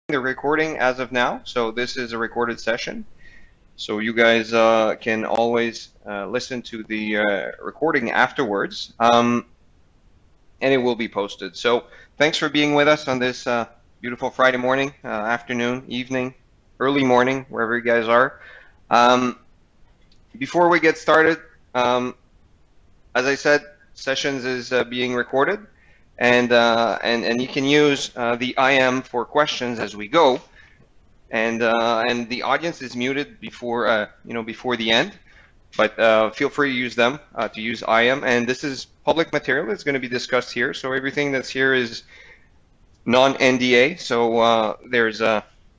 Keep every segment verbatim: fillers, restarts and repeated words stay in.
the recording as of now, so this is a recorded session. So you guys uh, can always uh, listen to the uh, recording afterwards, um, and it will be posted. So thanks for being with us on this uh, beautiful Friday morning, uh, afternoon, evening, early morning, wherever you guys are. Um, before we get started, um, as I said, sessions is uh, being recorded. And, uh, and and you can use uh, the I M for questions as we go, and uh, and the audience is muted before uh, you know before the end, but uh, feel free to use them uh, to use I M. And this is public material that's going to be discussed here, so everything that's here is non-N D A. So uh, there's a uh,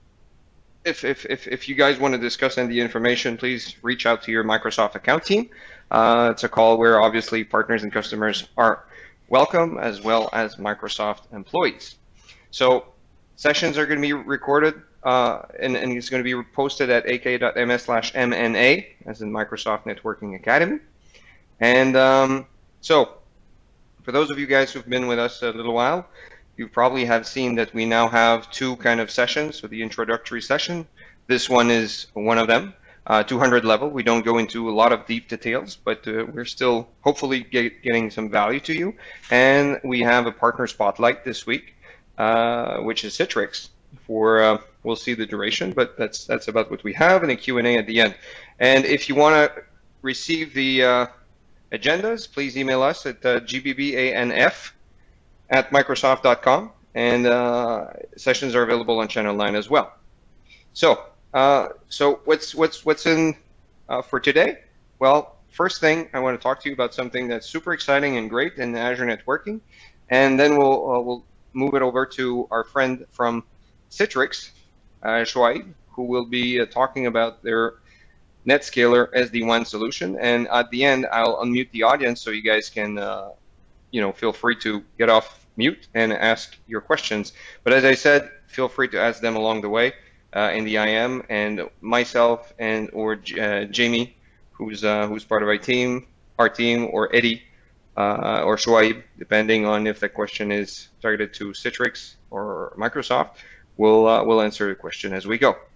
if, if if if you guys want to discuss N D A information, please reach out to your Microsoft account team. Uh, it's a call where obviously partners and customers are welcome, as well as Microsoft employees. So sessions are going to be recorded uh, and, and it's going to be posted at aka.ms slash mna, as in Microsoft Networking Academy. And um, so for those of you guys who've been with us a little while, you probably have seen that we now have two kind of sessions. So the introductory session, this one is one of them. Uh, two hundred level. We don't go into a lot of deep details, but uh, we're still hopefully get, getting some value to you. And we have a partner spotlight this week, uh, which is Citrix. For uh, we'll see the duration, but that's that's about what we have, and a Q and A at the end. And if you want to receive the uh, agendas, please email us at uh, g b b a n f at microsoft dot com, and uh, sessions are available on channel nine as well. So. Uh, so what's what's what's in uh, for today? Well, first thing I want to talk to you about something that's super exciting and great in Azure networking, and then we'll uh, we'll move it over to our friend from Citrix, uh, Shoaib, who will be uh, talking about their NetScaler S D WAN solution. And at the end, I'll unmute the audience so you guys can uh, you know feel free to get off mute and ask your questions. But as I said, feel free to ask them along the way. Uh, in the I M, and myself and or uh, Jamie, who's uh, who's part of our team, our team, or Eddie, uh, or Shoaib, depending on if the question is targeted to Citrix or Microsoft, we'll uh, we'll answer the question as we go.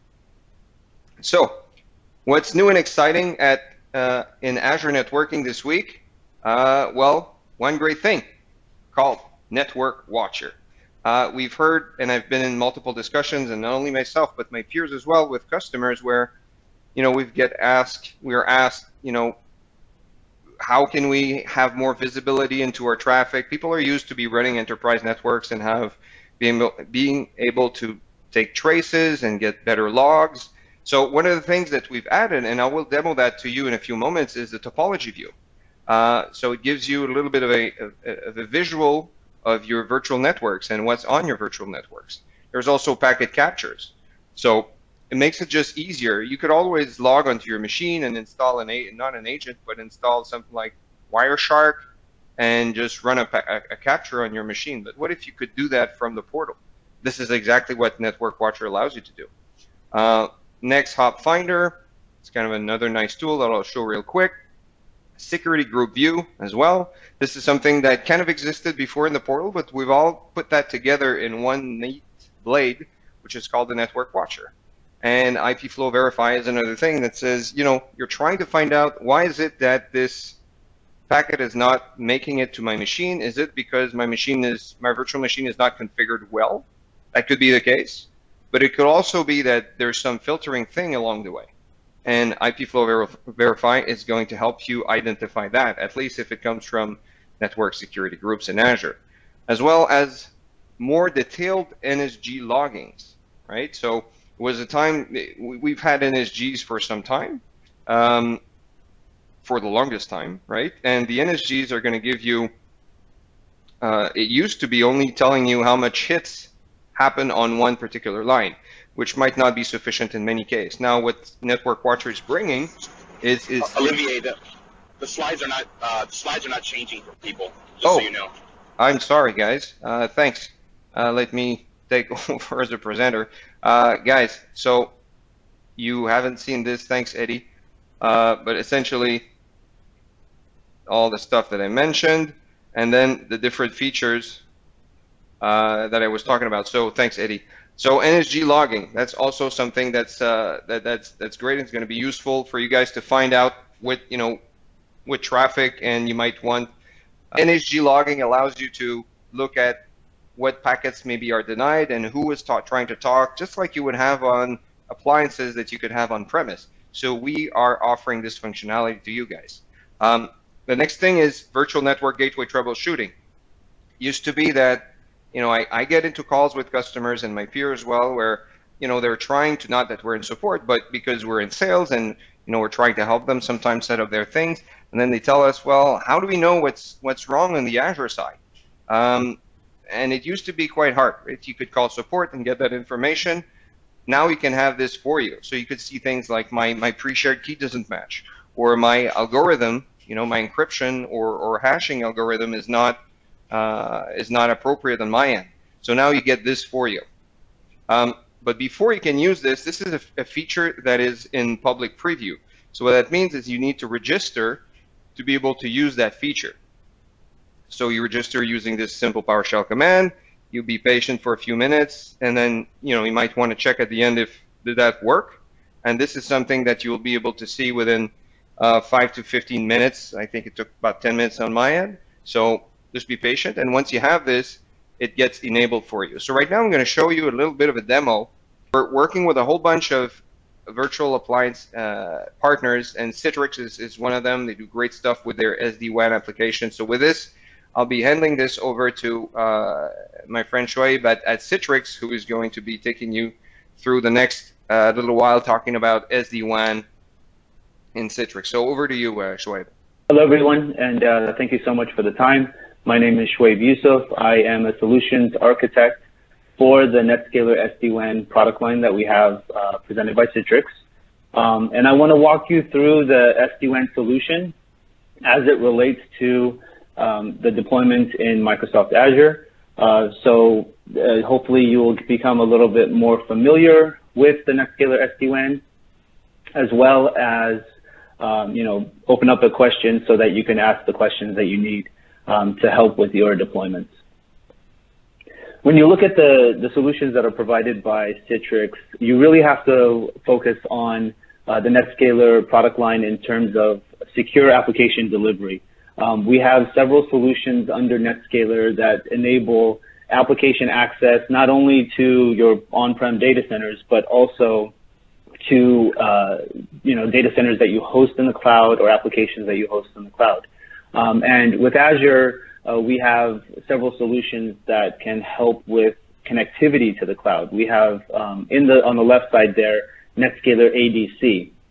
So, what's new and exciting at uh, in Azure networking this week? Uh, well, one great thing called Network Watcher. Uh, we've heard, and I've been in multiple discussions, and not only myself, but my peers as well, with customers where, you know, we get asked, we are asked, you know, how can we have more visibility into our traffic? People are used to be running enterprise networks and have being, being able to take traces and get better logs. So one of the things that we've added, and I will demo that to you in a few moments, is the topology view. Uh, so it gives you a little bit of a, of a visual of your virtual networks and what's on your virtual networks. There's also packet captures. So it makes it just easier. You could always log onto your machine and install an, a not an agent, but install something like Wireshark and just run a, a, a capture on your machine. But what if you could do that from the portal? This is exactly what Network Watcher allows you to do. Uh, next, Hop Finder. It's kind of another nice tool that I'll show real quick. Security group view as well. This is something that kind of existed before in the portal, but we've all put that together in one neat blade, which is called the Network Watcher. And I P Flow Verify is another thing that says, you know, you're trying to find out why is it that this packet is not making it to my machine? Is it because my machine is, my virtual machine is not configured well? That could be the case, but it could also be that there's some filtering thing along the way. And I P Flow Ver Verify is going to help you identify that, at least if it comes from network security groups in Azure, as well as more detailed N S G loggings, right? So it was a time, we've had N S Gs for some time, um, for the longest time, right? And the N S Gs are going to give you, uh, it used to be only telling you how much hits happen on one particular line, which might not be sufficient in many cases. Now, what Network Watcher is bringing is is uh, Olivier, the, the slides are not uh, the slides are not changing for people. Just oh, so you know. I'm sorry, guys. Uh, thanks. Uh, let me take over as a presenter, uh, guys. So you haven't seen this. Thanks, Eddie. Uh, but essentially, all the stuff that I mentioned, and then the different features uh, that I was talking about. So thanks, Eddie. So N S G logging, that's also something that's uh, that, that's that's great. It's going to be useful for you guys to find out what you know with traffic, and you might want. N S G logging allows you to look at what packets maybe are denied and who is ta trying to talk, just like you would have on appliances that you could have on premise. So we are offering this functionality to you guys. Um, the next thing is virtual network gateway troubleshooting. Used to be that you know, I, I get into calls with customers and my peers as well, where, you know, they're trying to, not that we're in support, but because we're in sales and, you know, we're trying to help them sometimes set up their things. And then they tell us, well, how do we know what's what's wrong on the Azure side? Um, and it used to be quite hard, right? You could call support and get that information. Now we can have this for you. So you could see things like my, my pre-shared key doesn't match, or my algorithm, you know, my encryption or, or hashing algorithm is not Uh, is not appropriate on my end. So now you get this for you. Um, but before you can use this, this is a, a feature that is in public preview. So what that means is you need to register to be able to use that feature. So you register using this simple PowerShell command. You'll be patient for a few minutes, and then you know you might want to check at the end if did that work. And this is something that you will be able to see within uh, five to fifteen minutes. I think it took about ten minutes on my end. So just be patient, and once you have this, it gets enabled for you. So right now I'm going to show you a little bit of a demo. We're working with a whole bunch of virtual appliance uh, partners, and Citrix is, is one of them. They do great stuff with their S D WAN application. So with this, I'll be handing this over to uh, my friend Shoaib at, at Citrix, who is going to be taking you through the next uh, little while talking about S D WAN in Citrix. So over to you, uh, Shoaib. Hello, everyone, and uh, thank you so much for the time. My name is Shoaib Yusuf. I am a solutions architect for the NetScaler S D WAN product line that we have uh, presented by Citrix. Um, and I want to walk you through the S D WAN solution as it relates to um, the deployment in Microsoft Azure. Uh, so uh, hopefully you will become a little bit more familiar with the NetScaler S D WAN, as well as um, you know, open up a question so that you can ask the questions that you need Um, to help with your deployments. When you look at the, the solutions that are provided by Citrix, you really have to focus on uh, the NetScaler product line in terms of secure application delivery. Um, we have several solutions under NetScaler that enable application access not only to your on-prem data centers, but also to uh, you know, data centers that you host in the cloud or applications that you host in the cloud. Um, and with Azure, uh, we have several solutions that can help with connectivity to the cloud. We have um, in the on the left side there, NetScaler A D C.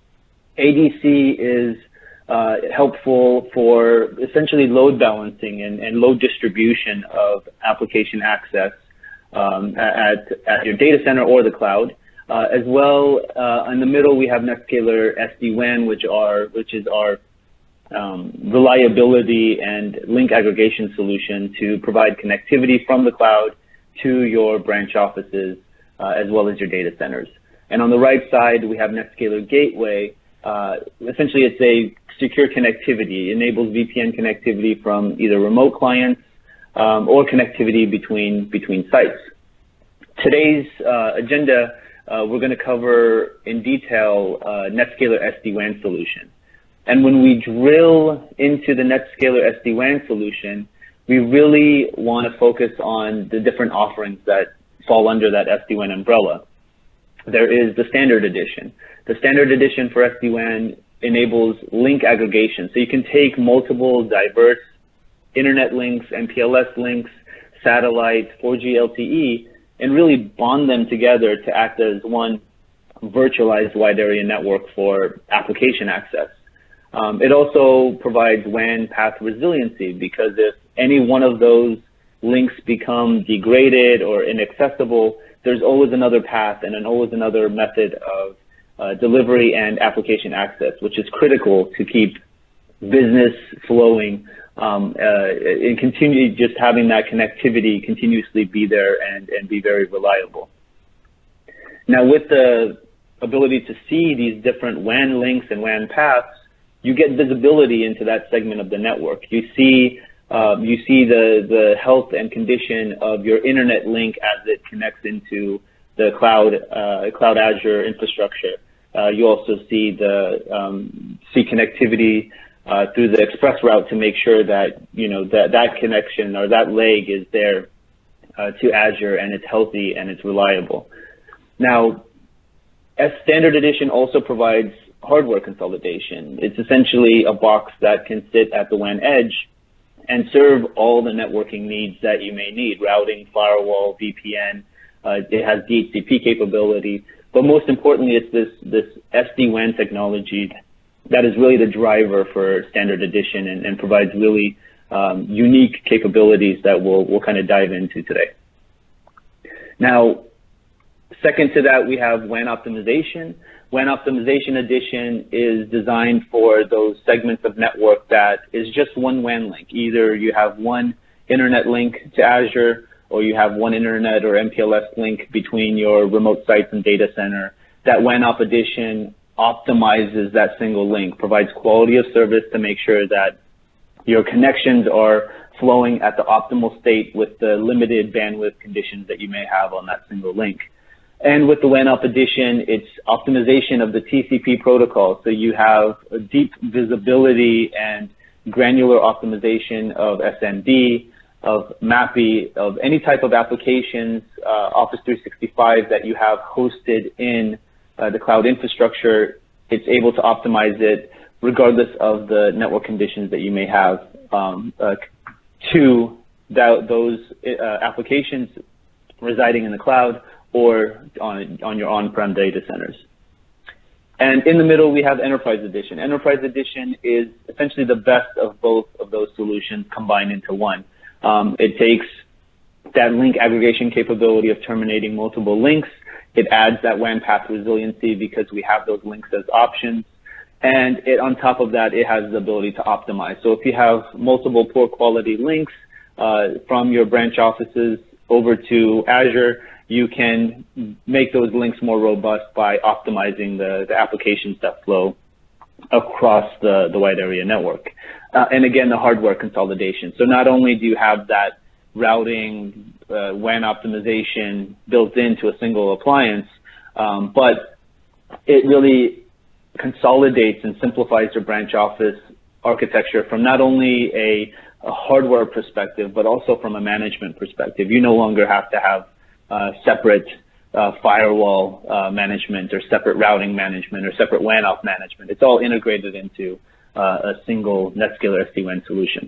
A D C is uh, helpful for essentially load balancing and, and load distribution of application access um, at, at your data center or the cloud. Uh, as well, uh, in the middle we have NetScaler S D WAN, which are which is our Um, reliability and link aggregation solution to provide connectivity from the cloud to your branch offices uh, as well as your data centers. And on the right side, we have NetScaler Gateway. Uh, essentially, it's a secure connectivity. It enables V P N connectivity from either remote clients um, or connectivity between, between sites. Today's uh, agenda, uh, we're going to cover in detail uh, NetScaler S D WAN solution. And when we drill into the NetScaler S D WAN solution, we really want to focus on the different offerings that fall under that S D WAN umbrella. There is the standard edition. The standard edition for S D WAN enables link aggregation. So you can take multiple diverse internet links, M P L S links, satellite, four G L T E, and really bond them together to act as one virtualized wide area network for application access. Um, it also provides W A N path resiliency, because if any one of those links become degraded or inaccessible, there's always another path and then always another method of uh, delivery and application access, which is critical to keep business flowing um, uh, and continue just having that connectivity continuously be there and, and be very reliable. Now, with the ability to see these different W A N links and W A N paths, you get visibility into that segment of the network. You see, uh, you see the, the health and condition of your internet link as it connects into the cloud, uh, cloud Azure infrastructure. Uh, you also see the um, see connectivity uh, through the express route to make sure that you know that that connection or that leg is there uh, to Azure, and it's healthy and it's reliable. Now, as Standard Edition also provides hardware consolidation. It's essentially a box that can sit at the W A N edge and serve all the networking needs that you may need: routing, firewall, V P N. Uh, it has D H C P capability. But most importantly, it's this, this S D WAN technology that is really the driver for Standard Edition and, and provides really um, unique capabilities that we'll, we'll kind of dive into today. Now, second to that, we have W A N optimization. W A N Optimization Edition is designed for those segments of network that is just one W A N link. Either you have one internet link to Azure, or you have one internet or M P L S link between your remote sites and data center. That W A N Op Edition optimizes that single link, provides quality of service to make sure that your connections are flowing at the optimal state with the limited bandwidth conditions that you may have on that single link. And with the W A N Op Edition, it's optimization of the T C P protocol. So you have a deep visibility and granular optimization of S M D, of M A P I, of any type of applications, uh, Office three sixty-five that you have hosted in uh, the cloud infrastructure. It's able to optimize it regardless of the network conditions that you may have um, uh, to that, those uh, applications residing in the cloud or on, on your on-prem data centers. And in the middle, we have Enterprise Edition. Enterprise Edition is essentially the best of both of those solutions combined into one. Um, it takes that link aggregation capability of terminating multiple links. It adds that W A N path resiliency because we have those links as options. And it, on top of that, it has the ability to optimize. So if you have multiple poor quality links uh, from your branch offices over to Azure, you can make those links more robust by optimizing the, the applications that flow across the, the wide area network. Uh, and again, the hardware consolidation. So not only do you have that routing, uh, W A N optimization built into a single appliance, um, but it really consolidates and simplifies your branch office architecture from not only a, a hardware perspective, but also from a management perspective. You no longer have to have uh, separate uh, firewall uh, management or separate routing management or separate W A N op management. It's all integrated into uh, a single NetScaler S D WAN solution.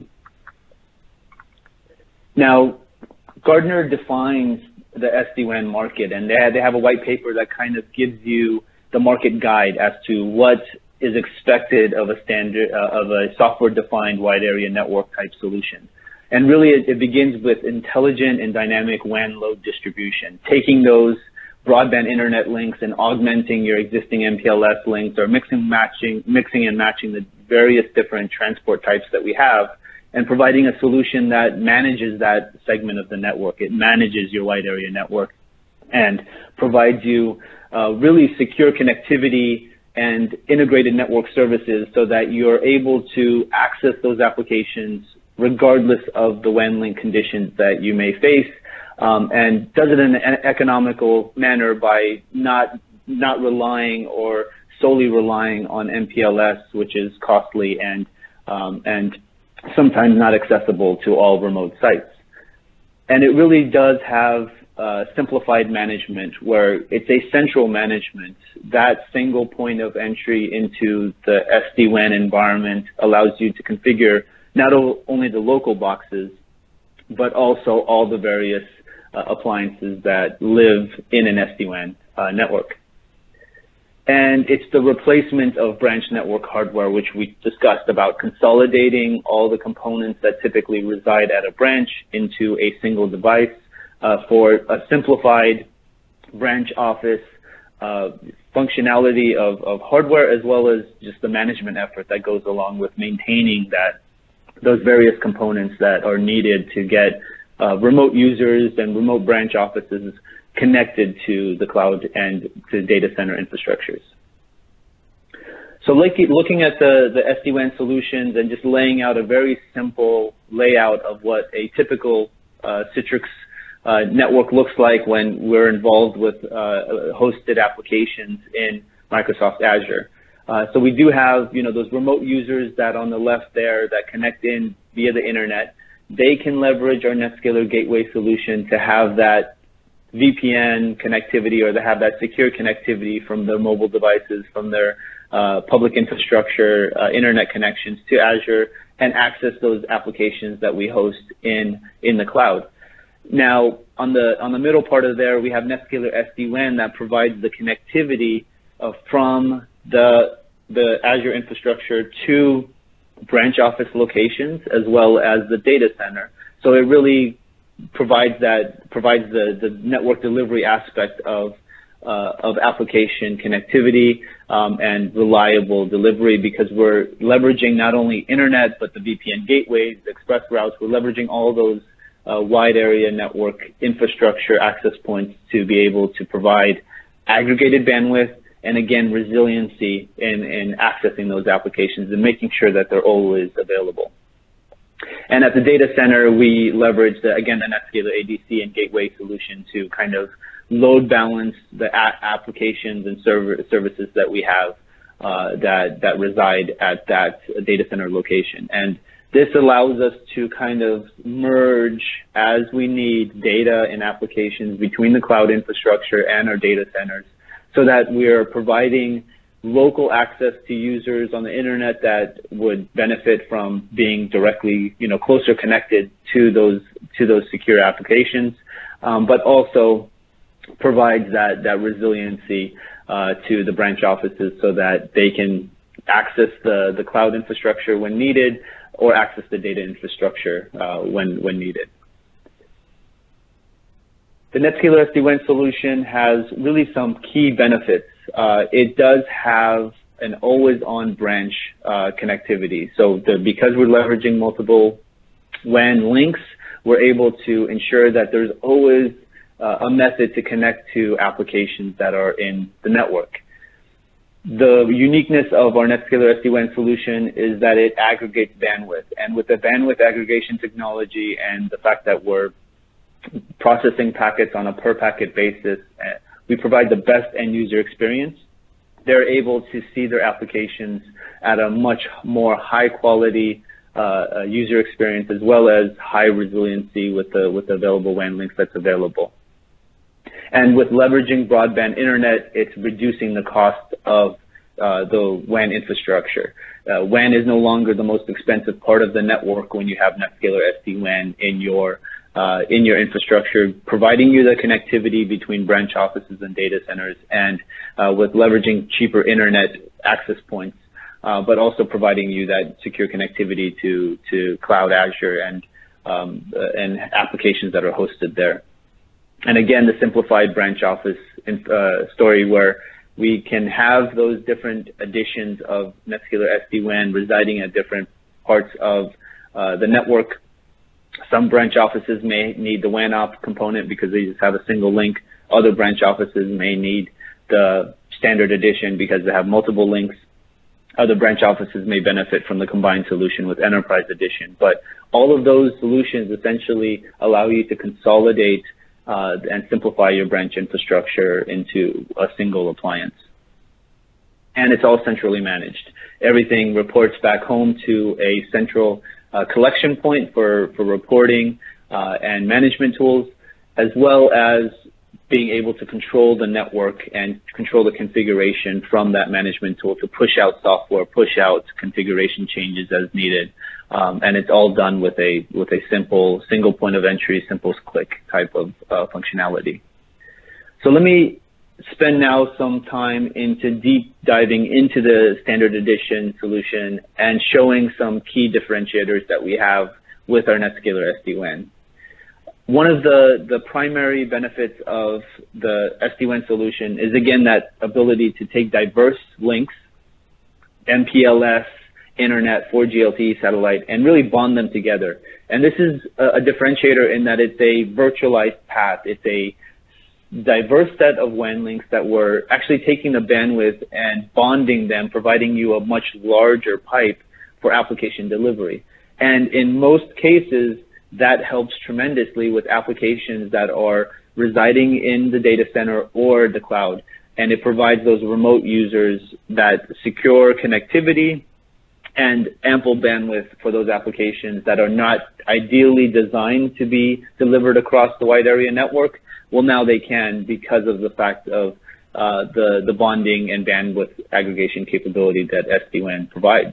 Now, Gartner defines the S D WAN market, and they have, they have a white paper that kind of gives you the market guide as to what is expected of a standard uh, of a software-defined wide area network type solution. And really, it, it begins with intelligent and dynamic W A N load distribution, taking those broadband internet links and augmenting your existing M P L S links, or mixing, matching, mixing and matching the various different transport types that we have, and providing a solution that manages that segment of the network. It manages your wide area network and provides you uh, really secure connectivity and integrated network services so that you're able to access those applications regardless of the W A N link conditions that you may face, um, and does it in an economical manner by not, not relying or solely relying on M P L S, which is costly and, um, and sometimes not accessible to all remote sites. And it really does have uh, simplified management where it's a central management. That single point of entry into the S D WAN environment allows you to configure not only the local boxes, but also all the various uh, appliances that live in an S D WAN uh, network. And it's the replacement of branch network hardware, which we discussed about consolidating all the components that typically reside at a branch into a single device uh, for a simplified branch office uh, functionality of, of hardware, as well as just the management effort that goes along with maintaining that those various components that are needed to get uh, remote users and remote branch offices connected to the cloud and to data center infrastructures. So like, looking at the, the S D WAN solutions and just laying out a very simple layout of what a typical uh, Citrix uh, network looks like when we're involved with uh, hosted applications in Microsoft Azure. Uh, so we do have, you know, those remote users that on the left there that connect in via the internet. They can leverage our NetScaler Gateway solution to have that V P N connectivity, or to have that secure connectivity from their mobile devices, from their uh, public infrastructure, uh, internet connections to Azure, and access those applications that we host in in the cloud. Now, on the on the middle part of there, we have NetScaler S D WAN that provides the connectivity uh, from the the Azure infrastructure to branch office locations as well as the data center. So it really provides that provides the the network delivery aspect of uh, of application connectivity um, and reliable delivery, because we're leveraging not only internet but the V P N gateways, the express routes. We're leveraging all those uh, wide area network infrastructure access points to be able to provide aggregated bandwidth and, again, resiliency in, in accessing those applications and making sure that they're always available. And at the data center, we leverage, the, again, the NetScaler A D C and gateway solution to kind of load balance the applications and server services that we have uh, that, that reside at that data center location. And this allows us to kind of merge, as we need, data and applications between the cloud infrastructure and our data centers, so that we are providing local access to users on the internet that would benefit from being directly, you know, closer connected to those to those secure applications, um, but also provides that that resiliency uh, to the branch offices so that they can access the the cloud infrastructure when needed, or access the data infrastructure uh, when when needed. The NetScaler S D WAN solution has really some key benefits. Uh, it does have an always-on branch uh, connectivity. So the, because we're leveraging multiple W A N links, we're able to ensure that there's always uh, a method to connect to applications that are in the network. The uniqueness of our NetScaler S D WAN solution is that it aggregates bandwidth. And with the bandwidth aggregation technology and the fact that we're processing packets on a per packet basis, we provide the best end user experience. They're able to see their applications at a much more high quality uh, user experience, as well as high resiliency with the with the available W A N links that's available. And with leveraging broadband internet, it's reducing the cost of uh, the W A N infrastructure. Uh, W A N is no longer the most expensive part of the network when you have NetScaler S D WAN in your Uh, in your infrastructure, providing you the connectivity between branch offices and data centers, and uh, with leveraging cheaper internet access points, uh, but also providing you that secure connectivity to to cloud Azure and um, uh, and applications that are hosted there. And again, the simplified branch office in, uh, story, where we can have those different additions of NetScaler S D WAN residing at different parts of uh, the network. Some branch offices may need the W A N op component because they just have a single link. Other branch offices may need the standard edition because they have multiple links. Other branch offices may benefit from the combined solution with Enterprise Edition. But all of those solutions essentially allow you to consolidate uh, and simplify your branch infrastructure into a single appliance. And it's all centrally managed. Everything reports back home to a central Uh, collection point for, for reporting uh, and management tools, as well as being able to control the network and control the configuration from that management tool to push out software, push out configuration changes as needed. Um, and it's all done with a, with a simple single point of entry, simple click type of uh, functionality. So let me spend now some time into deep diving into the standard edition solution and showing some key differentiators that we have with our NetScaler S D WAN. One of the, the primary benefits of the S D WAN solution is, again, that ability to take diverse links, M P L S, internet, four G L T E satellite, and really bond them together. And this is a, a differentiator in that it's a virtualized path. It's a diverse set of W A N links that we're actually taking the bandwidth and bonding them, providing you a much larger pipe for application delivery. And in most cases, that helps tremendously with applications that are residing in the data center or the cloud. And it provides those remote users that secure connectivity and ample bandwidth for those applications that are not ideally designed to be delivered across the wide area network. Well, now they can because of the fact of uh, the, the bonding and bandwidth aggregation capability that S D WAN provides.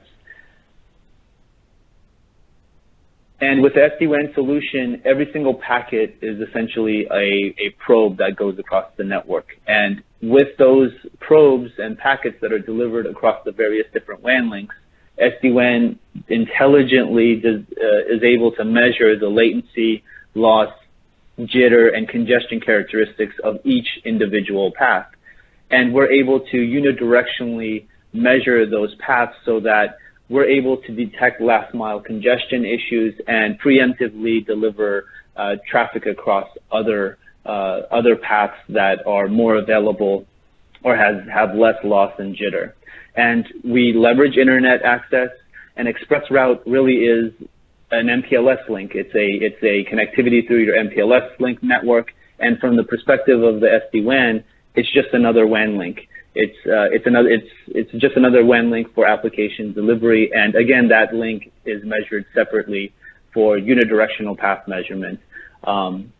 And with the S D WAN solution, every single packet is essentially a, a probe that goes across the network. And with those probes and packets that are delivered across the various different W A N links, S D WAN intelligently does, uh, is able to measure the latency, loss, jitter, and congestion characteristics of each individual path. And we're able to unidirectionally measure those paths so that we're able to detect last mile congestion issues and preemptively deliver uh, traffic across other uh, other paths that are more available or has have less loss and jitter. And we leverage internet access, and ExpressRoute really is an M P L S link. It's a it's a connectivity through your M P L S link network, and from the perspective of the S D WAN, it's just another W A N link. It's uh, it's another it's it's just another W A N link for application delivery, and again, that link is measured separately for unidirectional path measurement. Um,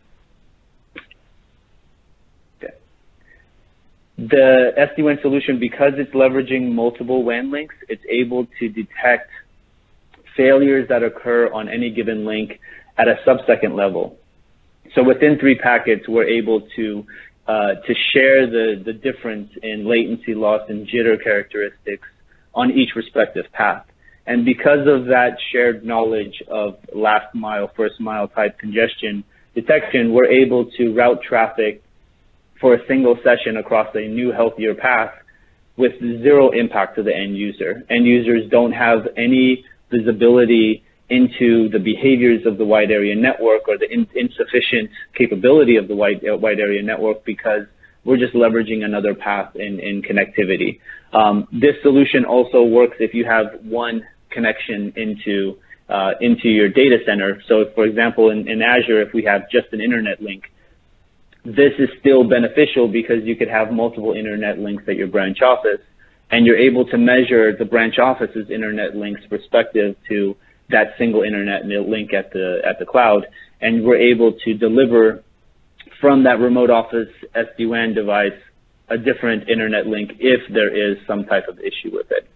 okay. The S D WAN solution, because it's leveraging multiple W A N links, it's able to detect failures that occur on any given link at a sub-second level. So within three packets, we're able to Uh, to share the, the difference in latency, loss, and jitter characteristics on each respective path. And because of that shared knowledge of last mile, first mile type congestion detection, we're able to route traffic for a single session across a new, healthier path with zero impact to the end user. End users don't have any visibility into the behaviors of the wide area network or the in, insufficient capability of the wide, uh, wide area network because we're just leveraging another path in, in connectivity. Um, this solution also works if you have one connection into, uh, into your data center. So for example, in, in Azure, if we have just an internet link, this is still beneficial because you could have multiple internet links at your branch office, and you're able to measure the branch office's internet links respective to that single internet link at the at the cloud, and we're able to deliver from that remote office S D WAN device a different internet link if there is some type of issue with it.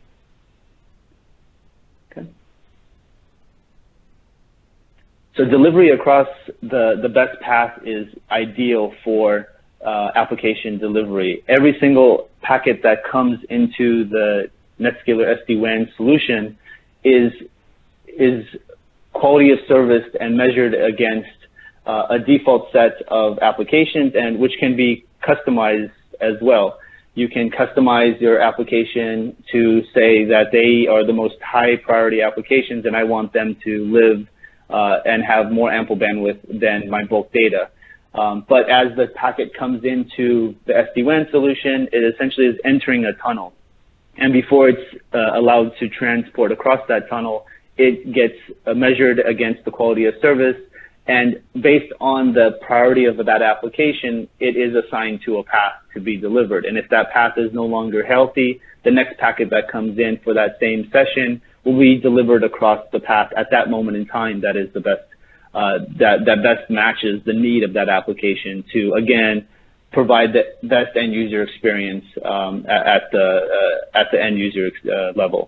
Okay. So delivery across the the best path is ideal for uh, application delivery. Every single packet that comes into the NetScaler S D WAN solution is is quality of service and measured against uh, a default set of applications, and which can be customized as well. You can customize your application to say that they are the most high priority applications and I want them to live uh, and have more ample bandwidth than my bulk data. Um, but as the packet comes into the S D WAN solution, it essentially is entering a tunnel. And before it's uh, allowed to transport across that tunnel, it gets uh, measured against the quality of service, and based on the priority of that application, it is assigned to a path to be delivered. And if that path is no longer healthy, the next packet that comes in for that same session will be delivered across the path at that moment in time that is the best, uh, that, that best matches the need of that application to, again, provide the best end user experience um, at, at, the, uh, at the end user uh, level.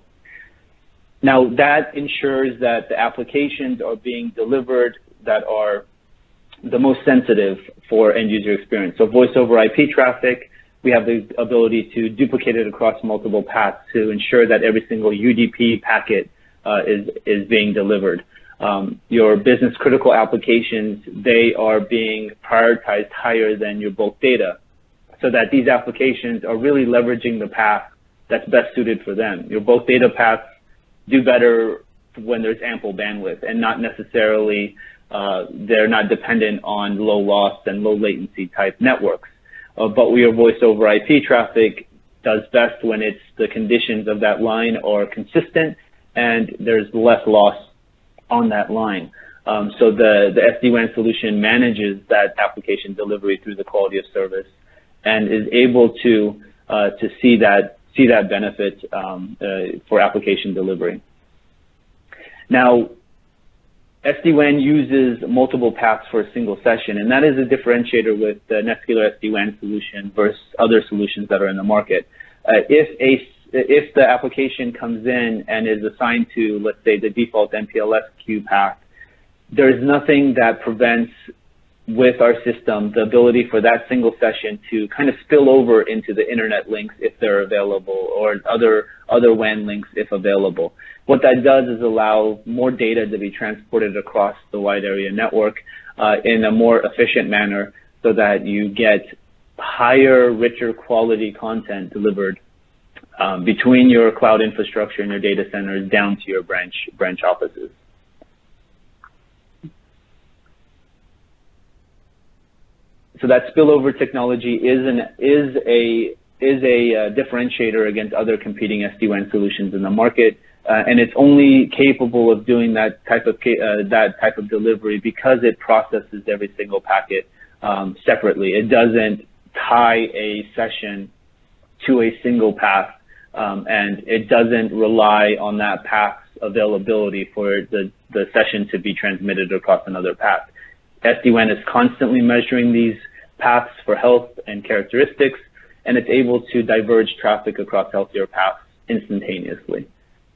Now, that ensures that the applications are being delivered that are the most sensitive for end user experience. So voice over I P traffic, we have the ability to duplicate it across multiple paths to ensure that every single U D P packet uh, is, is being delivered. Um, your business critical applications, they are being prioritized higher than your bulk data so that these applications are really leveraging the path that's best suited for them. Your bulk data paths do better when there's ample bandwidth and not necessarily uh, they're not dependent on low loss and low latency type networks. Uh, but your voice over I P traffic does best when it's the conditions of that line are consistent and there's less loss on that line. Um, so the, the S D WAN solution manages that application delivery through the quality of service and is able to uh, to see that see that benefit um, uh, for application delivery. Now, S D WAN uses multiple paths for a single session, and that is a differentiator with the NetScaler S D WAN solution versus other solutions that are in the market. Uh, if a if the application comes in and is assigned to, let's say, the default M P L S queue path, there's nothing that prevents, with our system, the ability for that single session to kind of spill over into the internet links if they're available, or other other W A N links if available. What that does is allow more data to be transported across the wide area network uh, in a more efficient manner, so that you get higher, richer quality content delivered um, between your cloud infrastructure and your data centers down to your branch branch offices. So that spillover technology is an is a is a uh, differentiator against other competing S D WAN solutions in the market, uh, and it's only capable of doing that type of uh, that type of delivery because it processes every single packet um, separately. It doesn't tie a session to a single path, um, and it doesn't rely on that path's availability for the the session to be transmitted across another path. S D WAN is constantly measuring these paths for health and characteristics, and it's able to diverge traffic across healthier paths instantaneously.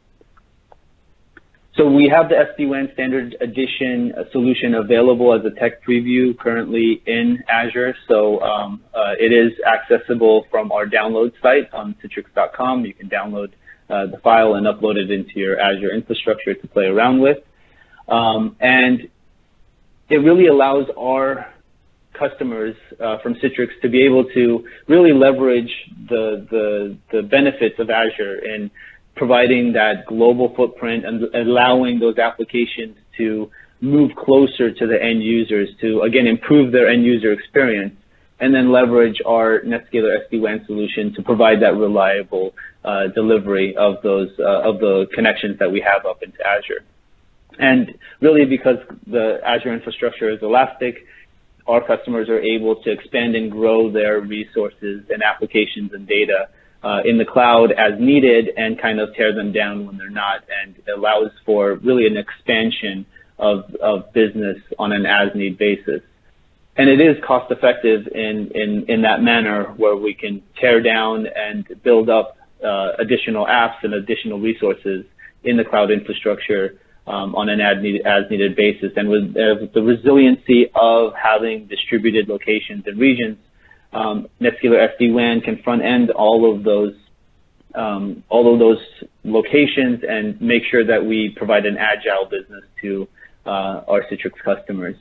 So we have the S D WAN Standard Edition solution available as a tech preview currently in Azure. So um, uh, it is accessible from our download site on citrix dot com. You can download uh, the file and upload it into your Azure infrastructure to play around with. Um, and it really allows our customers uh, from Citrix to be able to really leverage the, the, the benefits of Azure in providing that global footprint and allowing those applications to move closer to the end users to, again, improve their end user experience, and then leverage our NetScaler S D WAN solution to provide that reliable uh, delivery of those uh, of the connections that we have up into Azure. And really, because the Azure infrastructure is elastic, our customers are able to expand and grow their resources and applications and data uh, in the cloud as needed, and kind of tear them down when they're not, and it allows for really an expansion of, of business on an as-need basis. And it is cost-effective in, in, in that manner, where we can tear down and build up uh, additional apps and additional resources in the cloud infrastructure Um, on an as-needed, as-needed basis. And with, uh, with the resiliency of having distributed locations and regions, um, NetScaler S D WAN can front-end all of those um, all of those locations and make sure that we provide an agile business to uh, our Citrix customers.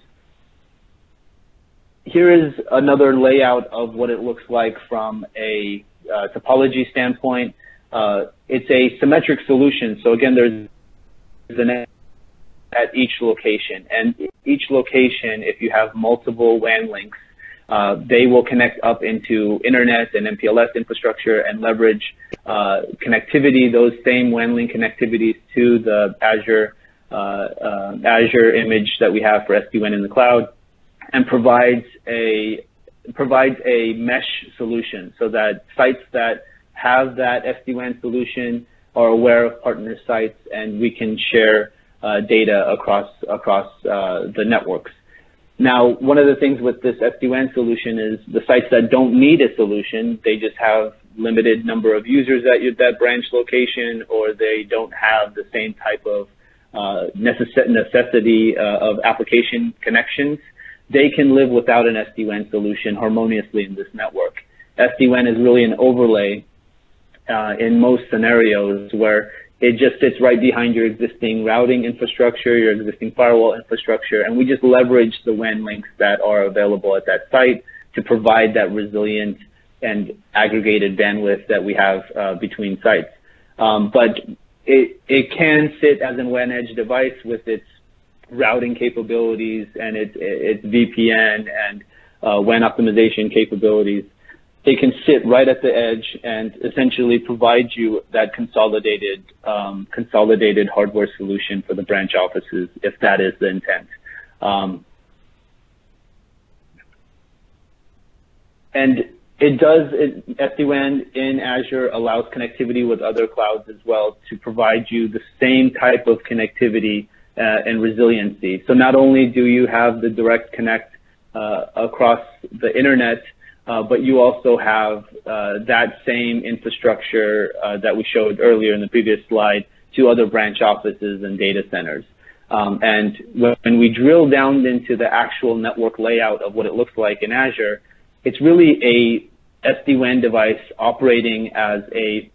Here is another layout of what it looks like from a uh, topology standpoint. Uh, it's a symmetric solution. So again, there's an at each location, and each location, if you have multiple W A N links, uh, they will connect up into internet and M P L S infrastructure and leverage uh, connectivity, those same W A N link connectivities to the Azure uh, uh, Azure image that we have for S D WAN in the cloud, and provides a provides a mesh solution, so that sites that have that S D WAN solution are aware of partner sites, and we can share uh, data across across uh, the networks. Now, one of the things with this S D WAN solution is the sites that don't need a solution, they just have limited number of users at that branch location, or they don't have the same type of uh, necessity uh, of application connections. They can live without an S D WAN solution harmoniously in this network. S D WAN is really an overlay Uh, in most scenarios, where it just sits right behind your existing routing infrastructure, your existing firewall infrastructure, and we just leverage the W A N links that are available at that site to provide that resilient and aggregated bandwidth that we have uh, between sites. Um, but it, it can sit as an W A N edge device with its routing capabilities and its, its V P N and uh, W A N optimization capabilities. It can sit right at the edge and essentially provide you that consolidated, um, consolidated hardware solution for the branch offices, if that is the intent. Um, and it does, it, S D WAN in Azure allows connectivity with other clouds as well to provide you the same type of connectivity uh, and resiliency. So not only do you have the direct connect uh, across the internet, uh, but you also have uh, that same infrastructure uh, that we showed earlier in the previous slide to other branch offices and data centers. Um, and when we drill down into the actual network layout of what it looks like in Azure, it's really a S D WAN device operating as a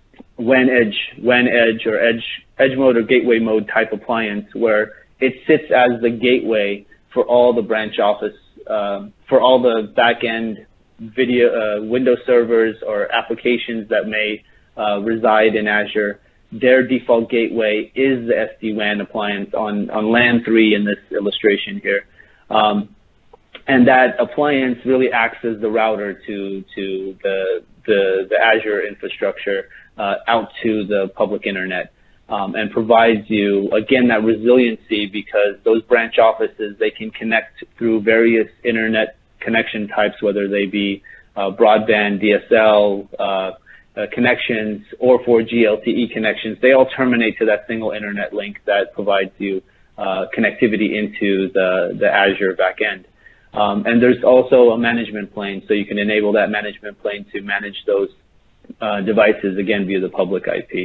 WAN edge, WAN edge or edge, edge mode or gateway mode type appliance where it sits as the gateway for all the branch office, uh, for all the back-end video, uh, Windows servers or applications that may uh, reside in Azure. Their default gateway is the S D WAN appliance on, on LAN three in this illustration here. Um, and that appliance really acts as the router to, to the, the, the Azure infrastructure uh, out to the public internet um, and provides you, again, that resiliency because those branch offices, they can connect through various internet connection types, whether they be uh, broadband, D S L, uh, Uh, connections or for G L T E connections. They all terminate to that single internet link that provides you uh, connectivity into the, the Azure backend. Um, and there's also a management plane, so you can enable that management plane to manage those uh, devices, again, via the public I P.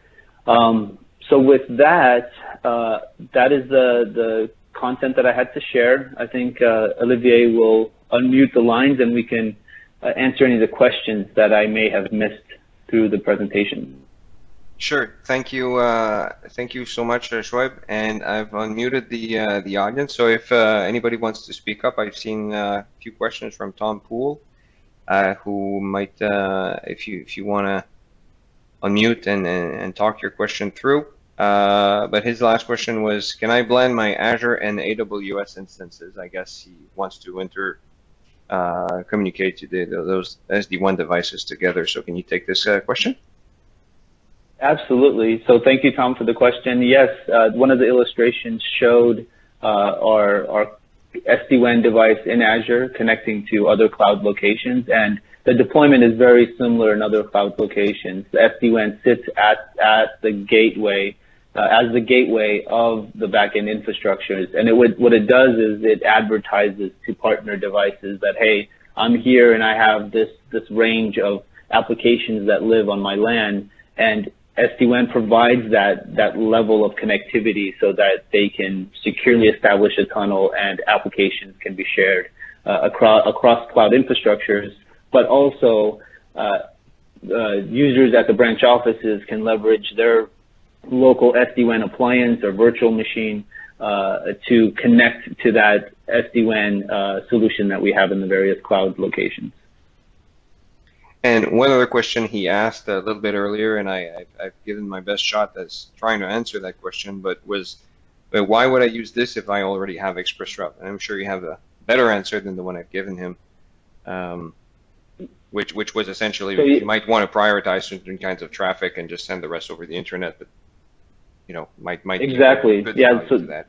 Um, so with that, uh, that is the, the content that I had to share. I think uh, Olivier will unmute the lines and we can uh, answer any of the questions that I may have missed through the presentation. Sure. Thank you. Uh, thank you so much, uh, Shoaib. And I've unmuted the uh, the audience. So if uh, anybody wants to speak up, I've seen uh, a few questions from Tom Poole, uh, who might, uh, if you if you want to unmute and, and and talk your question through. Uh, but his last question was, can I blend my Azure and A W S instances? I guess he wants to enter. Uh, communicate to the, those S D WAN devices together. So can you take this uh, question? Absolutely. So thank you, Tom, for the question. Yes, uh, one of the illustrations showed uh, our, our S D WAN device in Azure connecting to other cloud locations, and the deployment is very similar in other cloud locations. The S D WAN sits at, at the gateway Uh, as the gateway of the backend infrastructures. And it would, what it does is it advertises to partner devices that, hey, I'm here and I have this, this range of applications that live on my LAN. And S D WAN provides that, that level of connectivity so that they can securely establish a tunnel and applications can be shared uh, across, across cloud infrastructures, but also uh, uh, users at the branch offices can leverage their local S D WAN appliance or virtual machine uh, to connect to that S D WAN uh, solution that we have in the various cloud locations. And one other question he asked a little bit earlier, and I, I've, I've given my best shot as trying to answer that question, but was, but why would I use this if I already have ExpressRoute? And I'm sure you have a better answer than the one I've given him, um, which which was essentially so you, you might want to prioritize certain kinds of traffic and just send the rest over the internet. But you know, might might exactly be yeah so that.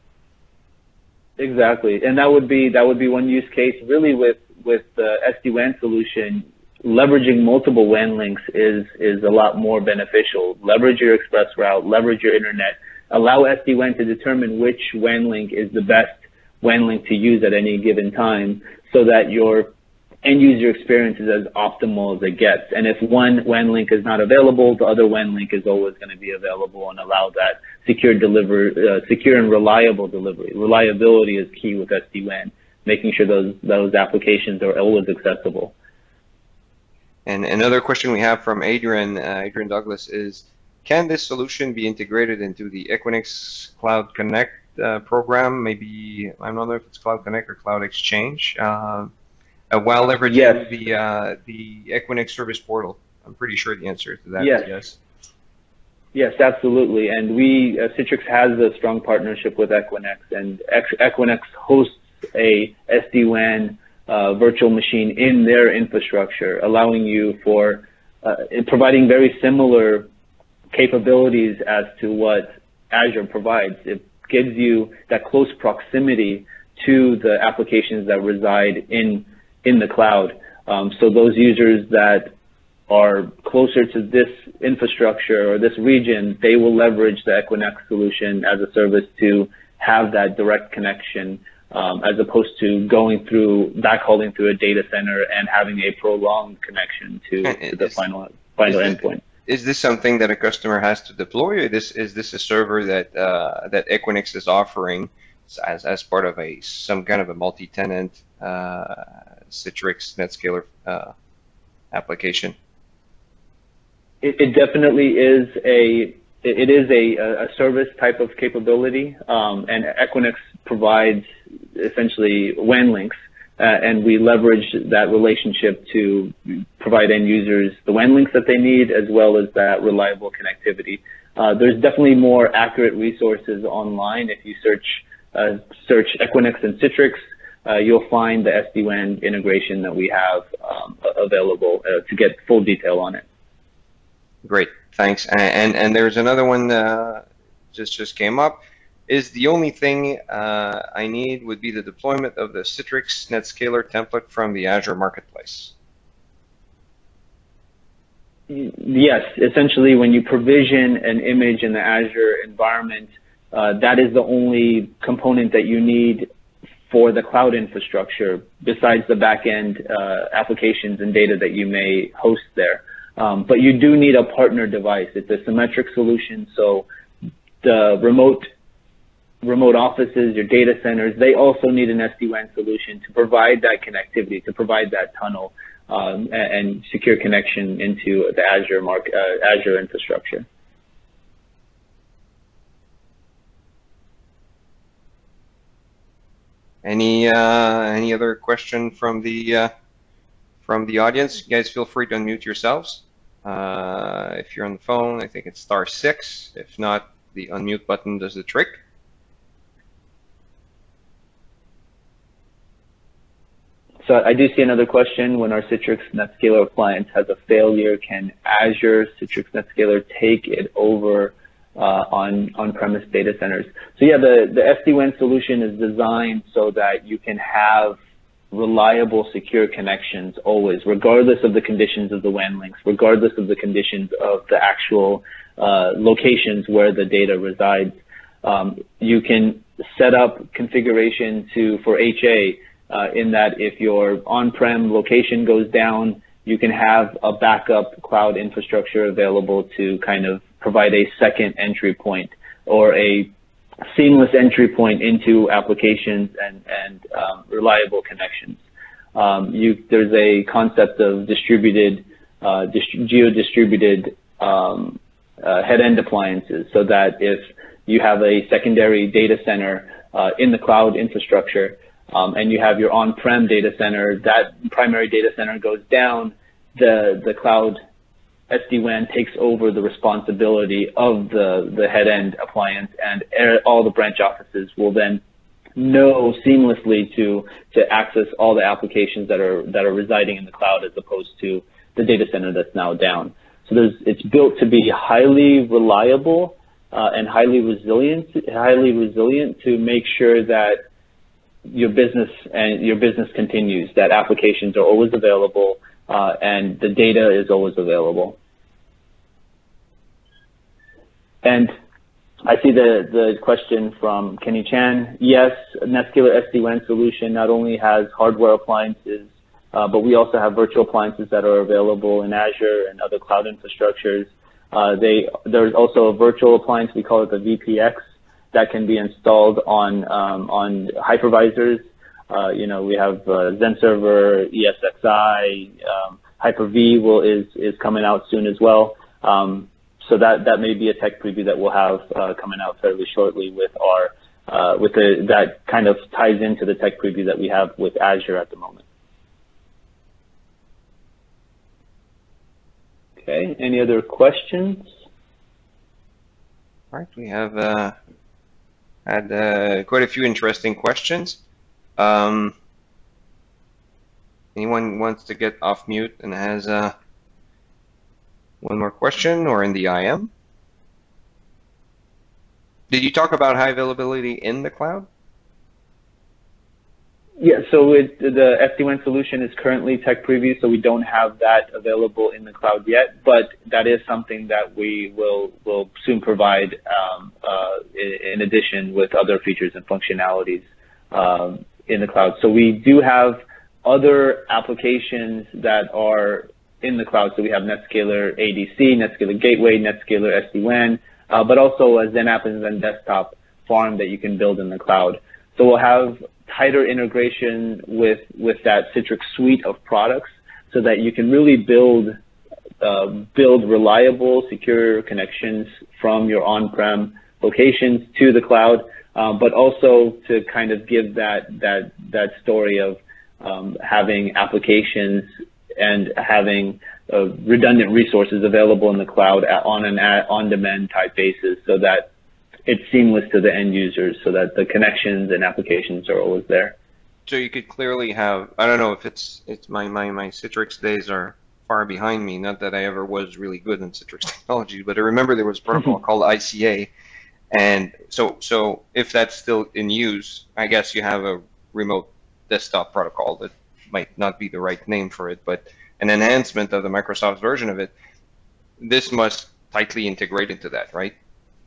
Exactly, and that would be that would be one use case really with with the S D WAN solution. Leveraging multiple WAN links is is a lot more beneficial. Leverage your ExpressRoute, leverage your internet, allow S D WAN to determine which WAN link is the best WAN link to use at any given time, so that your end user experience is as optimal as it gets. And if one WAN link is not available, the other WAN link is always going to be available and allow that secure delivery, uh, secure and reliable delivery. Reliability is key with S D WAN, making sure those those applications are always accessible. And another question we have from Adrian, uh, Adrian Douglas is, can this solution be integrated into the Equinix Cloud Connect uh, program? Maybe, I don't know if it's Cloud Connect or Cloud Exchange. Uh, Uh, while leveraging yes. the uh, the Equinix service portal? I'm pretty sure the answer to that yes. is yes. Yes, absolutely. And we, uh, Citrix has a strong partnership with Equinix, and Ex Equinix hosts a S D WAN uh, virtual machine in their infrastructure, allowing you for uh, providing very similar capabilities as to what Azure provides. It gives you that close proximity to the applications that reside in in the cloud. Um, so those users that are closer to this infrastructure or this region, they will leverage the Equinix solution as a service to have that direct connection, um, as opposed to going through, backhauling through a data center and having a prolonged connection to, to the final final is endpoint. This, is this something that a customer has to deploy, or this is this a server that uh, that Equinix is offering as as part of a some kind of a multi-tenant uh, Citrix NetScaler uh, application? It, it definitely is a it is a, a service type of capability, um, and Equinix provides essentially W A N links, uh, and we leverage that relationship to provide end users the W A N links that they need, as well as that reliable connectivity. Uh, there's definitely more accurate resources online. If you search uh, search Equinix and Citrix, uh, you'll find the S D WAN integration that we have um, available uh, to get full detail on it. Great, thanks. And and, and there's another one uh, just just came up. Is the only thing uh, I need would be the deployment of the Citrix NetScaler template from the Azure Marketplace? Yes, essentially when you provision an image in the Azure environment, uh, that is the only component that you need for the cloud infrastructure besides the back-end uh, applications and data that you may host there. Um, but you do need a partner device. It's a symmetric solution, so the remote remote offices, your data centers, they also need an S D WAN solution to provide that connectivity, to provide that tunnel um, and, and secure connection into the Azure mark, uh, Azure infrastructure. Any uh, any other question from the uh, from the audience? You guys feel free to unmute yourselves. Uh, if you're on the phone, I think it's star six. If not, the unmute button does the trick. So I do see another question. When our Citrix NetScaler appliance has a failure, can Azure Citrix NetScaler take it over uh, on on-premise data centers? So yeah, the, the S D WAN solution is designed so that you can have reliable, secure connections always, regardless of the conditions of the W A N links, regardless of the conditions of the actual uh, locations where the data resides. Um, you can set up configuration to for H A uh, in that if your on-prem location goes down, you can have a backup cloud infrastructure available to kind of provide a second entry point or a seamless entry point into applications and, and um, reliable connections. Um, you, there's a concept of distributed, uh, dist geo-distributed um, uh, head-end appliances, so that if you have a secondary data center uh, in the cloud infrastructure um, and you have your on-prem data center, that primary data center goes down, the, the cloud S D WAN takes over the responsibility of the, the head-end appliance, and all the branch offices will then know seamlessly to, to access all the applications that are, that are residing in the cloud as opposed to the data center that's now down. So there's, it's built to be highly reliable uh, and highly resilient, highly resilient to make sure that your business and your business continues, that applications are always available, Uh, and the data is always available. And I see the, the question from Kenny Chan. Yes, NetScaler S D WAN solution not only has hardware appliances, uh, but we also have virtual appliances that are available in Azure and other cloud infrastructures. Uh, they, there's also a virtual appliance, we call it the V P X, that can be installed on, um, on hypervisors. Uh, you know, we have uh, XenServer, E S X i, um, Hyper-V will, is, is coming out soon as well. Um, so that, that may be a tech preview that we'll have uh, coming out fairly shortly with our, uh, with the, that kind of ties into the tech preview that we have with Azure at the moment. Okay, any other questions? All right, we have uh, had uh, quite a few interesting questions. Um, anyone wants to get off mute and has uh, one more question, or in the I M? Did you talk about high availability in the cloud? Yeah, so it, the S D WAN solution is currently tech preview, so we don't have that available in the cloud yet, but that is something that we will will soon provide um, uh, in, in addition with other features and functionalities um, in the cloud. So we do have other applications that are in the cloud. So we have NetScaler A D C, NetScaler Gateway, NetScaler S D WAN, uh, but also a XenApp and XenDesktop farm that you can build in the cloud. So we'll have tighter integration with with that Citrix suite of products, so that you can really build uh, build reliable, secure connections from your on-prem locations to the cloud, uh, but also to kind of give that that that story of um, having applications and having uh, redundant resources available in the cloud on an on-demand type basis, so that it's seamless to the end users, so that the connections and applications are always there. So you could clearly have, I don't know if it's, it's my, my, my Citrix days are far behind me, not that I ever was really good in Citrix technology, but I remember there was a protocol called I C A, and so, so if that's still in use, I guess you have a remote desktop protocol that might not be the right name for it, but an enhancement of the Microsoft version of it. This must tightly integrate into that, right?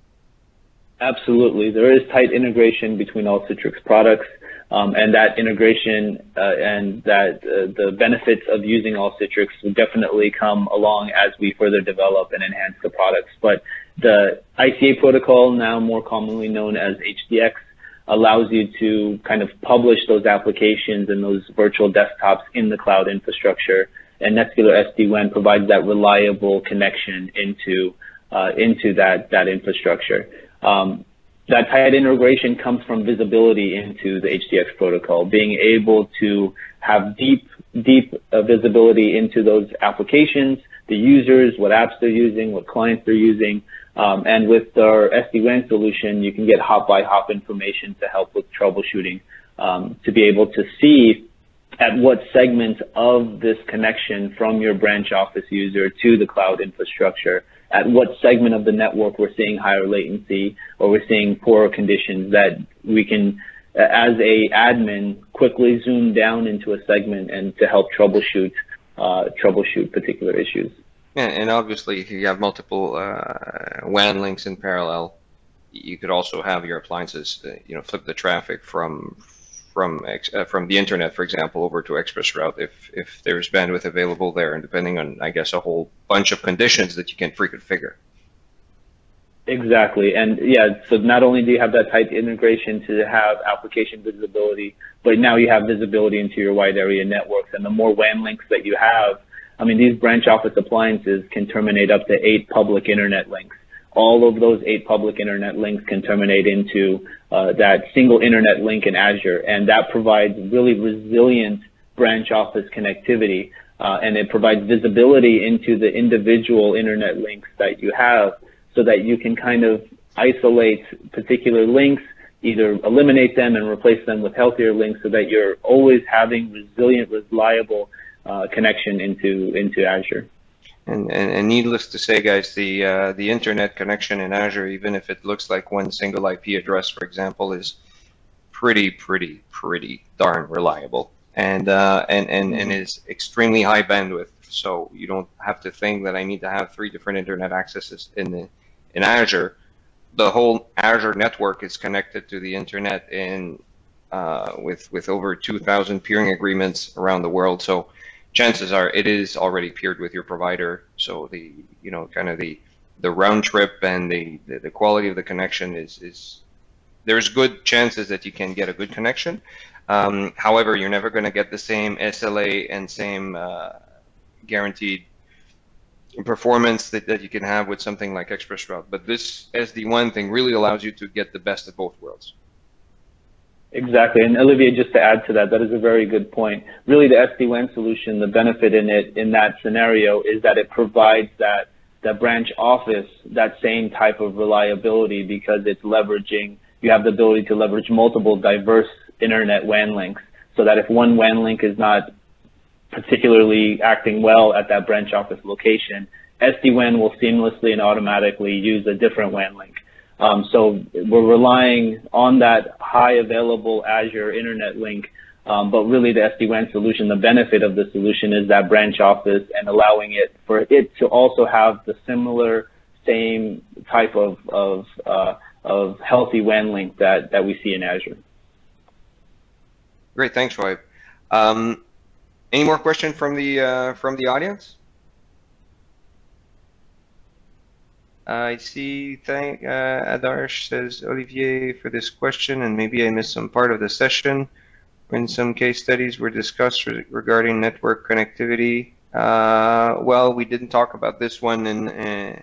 Absolutely. There is tight integration between all Citrix products, um, and that integration uh, and that uh, the benefits of using all Citrix will definitely come along as we further develop and enhance the products. But the I C A protocol, now more commonly known as H D X, allows you to kind of publish those applications and those virtual desktops in the cloud infrastructure, and NetScaler S D WAN provides that reliable connection into uh, into that that infrastructure. Um, that tight integration comes from visibility into the H D X protocol, being able to have deep, deep uh, visibility into those applications, the users, what apps they're using, what clients they're using. Um, and with our S D WAN solution, you can get hop-by-hop information to help with troubleshooting, um, to be able to see at what segment of this connection from your branch office user to the cloud infrastructure, at what segment of the network we're seeing higher latency or we're seeing poorer conditions, that we can, as a admin, quickly zoom down into a segment and to help troubleshoot uh, troubleshoot particular issues. Yeah, and obviously, if you have multiple uh, W A N links in parallel, you could also have your appliances, uh, you know, flip the traffic from from uh, from the internet, for example, over to ExpressRoute if if there's bandwidth available there, and depending on, I guess, a whole bunch of conditions that you can pre-configure. Exactly, and yeah, so not only do you have that tight integration to have application visibility, but now you have visibility into your wide area networks, and the more W A N links that you have, I mean, these branch office appliances can terminate up to eight public internet links. All of those eight public internet links can terminate into uh, that single internet link in Azure, and that provides really resilient branch office connectivity, uh, and it provides visibility into the individual internet links that you have, so that you can kind of isolate particular links, either eliminate them and replace them with healthier links, so that you're always having resilient, reliable uh, connection into into Azure. And, and, and needless to say, guys, the uh, the internet connection in Azure, even if it looks like one single I P address, for example, is pretty, pretty, pretty darn reliable, and uh, and and and is extremely high bandwidth. So you don't have to think that I need to have three different internet accesses in the in Azure. The whole Azure network is connected to the internet in uh, with with over two thousand peering agreements around the world. So chances are it is already peered with your provider, so the you know kind of the the round trip and the, the the quality of the connection is is there's good chances that you can get a good connection. Um, however, you're never going to get the same S L A and same uh, guaranteed performance that, that you can have with something like ExpressRoute. But this S D WAN thing really allows you to get the best of both worlds. Exactly, and Olivier, just to add to that, that is a very good point. Really, the S D WAN solution, the benefit in it, in that scenario, is that it provides that, that branch office that same type of reliability, because it's leveraging, you have the ability to leverage multiple diverse internet W A N links, so that if one W A N link is not particularly acting well at that branch office location, S D WAN will seamlessly and automatically use a different W A N link. Um, so we're relying on that high available Azure internet link Um, but really the S D WAN solution, the benefit of the solution is that branch office and allowing it for it to also have the similar same type of, of, uh, of healthy W A N link that, that we see in Azure. Great, thanks, Shoaib. Um, any more questions from the, uh, from the audience? I see, thank, uh, Adarsh says, Olivier, for this question, and maybe I missed some part of the session when some case studies were discussed re regarding network connectivity. Uh, well, we didn't talk about this one in uh,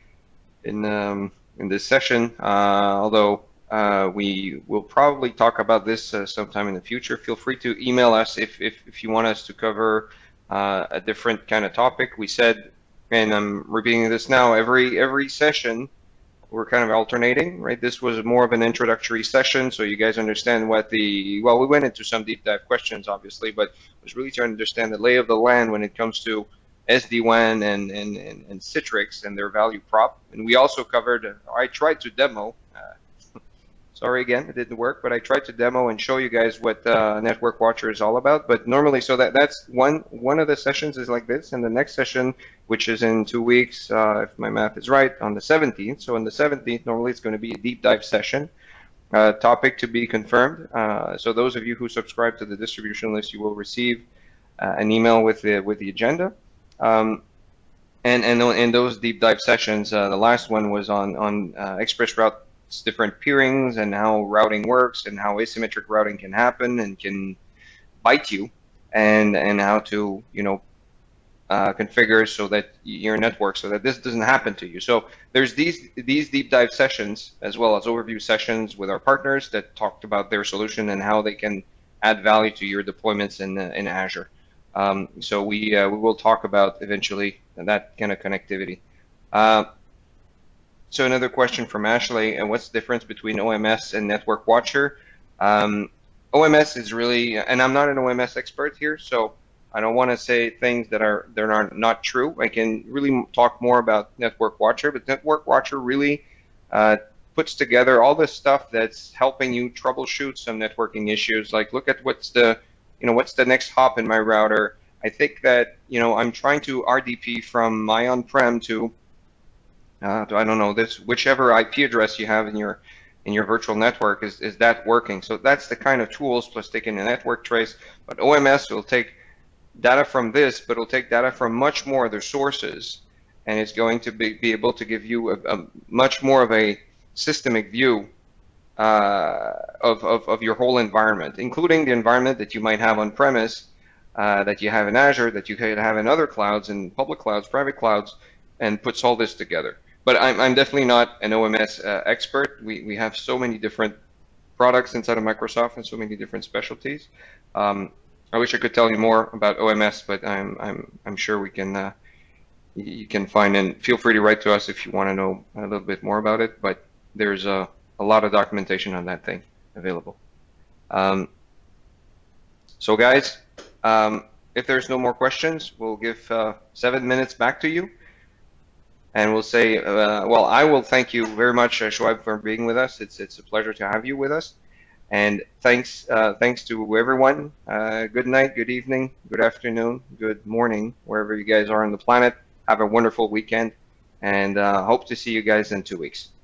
in um, in this session, uh, although uh, we will probably talk about this uh, sometime in the future. Feel free to email us if, if, if you want us to cover uh, a different kind of topic. We said, and I'm repeating this now, every every session we're kind of alternating, right? This was more of an introductory session, so you guys understand what the, well, we went into some deep dive questions, obviously, but it was really trying to understand the lay of the land when it comes to S D WAN and, and, and, and Citrix and their value prop. And we also covered, I tried to demo, uh, sorry again, it didn't work, but I tried to demo and show you guys what uh, Network Watcher is all about. But normally, so that that's one one of the sessions is like this, and the next session, which is in two weeks, uh, if my math is right, on the seventeenth. So on the seventeenth, normally it's going to be a deep dive session, uh, topic to be confirmed. Uh, so those of you who subscribe to the distribution list, you will receive uh, an email with the with the agenda. Um, and and in those deep dive sessions, uh, the last one was on on uh, ExpressRoute. Different peerings and how routing works and how asymmetric routing can happen and can bite you, and and how to you know uh, configure so that your network so that this doesn't happen to you. So there's these these deep dive sessions as well as overview sessions with our partners that talked about their solution and how they can add value to your deployments in in Azure. Um, so we uh, we will talk about eventually that kind of connectivity. Uh, So another question from Ashley, and what's the difference between O M S and Network Watcher? Um, O M S is really, and I'm not an O M S expert here, so I don't want to say things that are that are not true. I can really talk more about Network Watcher, but Network Watcher really uh, puts together all the stuff that's helping you troubleshoot some networking issues. Like, look at what's the, you know, what's the next hop in my router. I think that, you know, I'm trying to R D P from my on-prem to Uh, I don't know this, whichever I P address you have in your in your virtual network, is is that working? So that's the kind of tools plus taking a network trace. But O M S will take data from this, but it'll take data from much more other sources, and it's going to be, be able to give you a, a much more of a systemic view uh, of, of of your whole environment, including the environment that you might have on premise, uh, that you have in Azure, that you could have in other clouds, in public clouds, private clouds, and puts all this together. But I'm, I'm definitely not an O M S uh, expert. We, we have so many different products inside of Microsoft and so many different specialties. Um, I wish I could tell you more about O M S, but I'm, I'm, I'm sure we can, uh, you can find, and feel free to write to us if you want to know a little bit more about it, but there's a, a lot of documentation on that thing available. Um, so guys, um, if there's no more questions, we'll give uh, seven minutes back to you. And we'll say, uh, well, I will thank you very much, uh, Shoaib, for being with us. It's it's a pleasure to have you with us. And thanks uh, thanks to everyone. Uh, good night, good evening, good afternoon, good morning, wherever you guys are on the planet. Have a wonderful weekend, and uh, hope to see you guys in two weeks.